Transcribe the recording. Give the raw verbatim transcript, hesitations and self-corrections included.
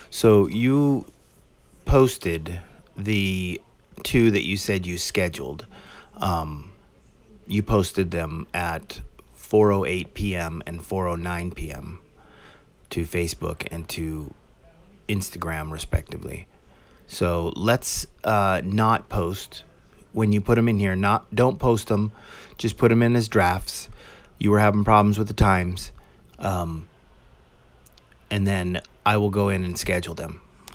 So you posted the two that you said you scheduled. Um, you posted them at four oh eight p.m. and four oh nine p.m. to Facebook and to Instagram, respectively. So let's uh, not post when you put them in here. Not don't post them. Just put them in as drafts. You were having problems with the times, um, and then I will go in and schedule them.